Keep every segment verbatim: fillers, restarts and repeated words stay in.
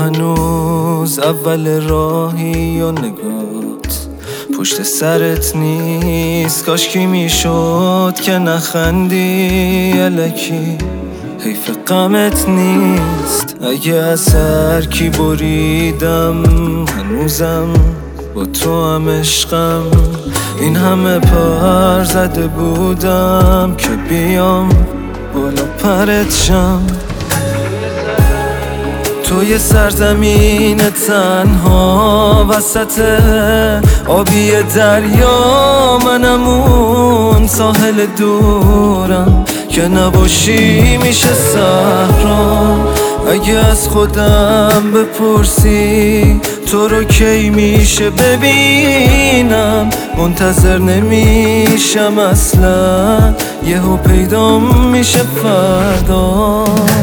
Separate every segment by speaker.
Speaker 1: هنوز اول راهی و نگات پشت سرت نیست. کاش کی میشد که نخندی الکی، حیف غمت نیست. اگه از هر کی بریدم هنوزم با تو هم عشقم. این همه پر زده بودم که بیام بالا پرت شم. توی سرزمین تنها وسط آبی دریا، منم اون ساحل دورم که نباشی میشه صحرا. اگه از خودم بپرسی تو رو کی میشه ببینم، منتظر نمیشم اصلا، یهو پیدا میشه فردا.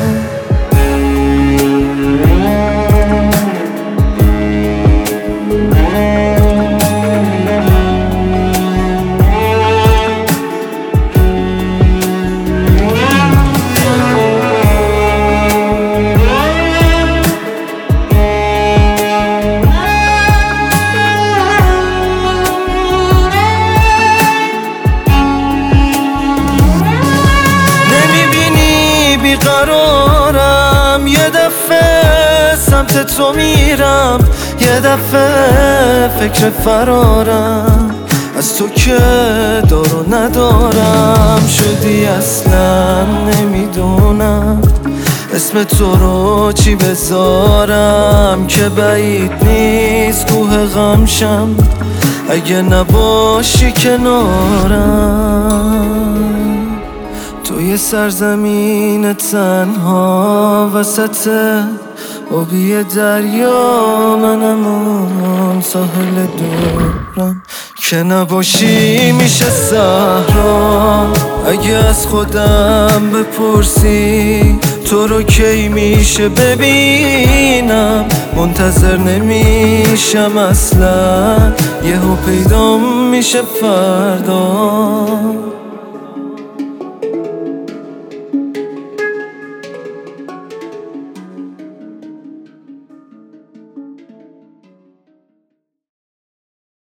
Speaker 1: قرارم یه دفعه سمت تو میرم، یه دفعه فکر فرارم از تو که دارو ندارم. شدی اصلا نمیدونم اسم تو رو چی بذارم، که بعید نیست کوه غمشم اگه نباشی کنارم. توی سرزمین تنها وسط آبی دریا، منم اون ساحل دورم که نباشی میشه صحرا. اگه از خودم بپرسی تو رو کی میشه ببینم، منتظر نمیشم اصلا، یهو پیدا میشه فردا.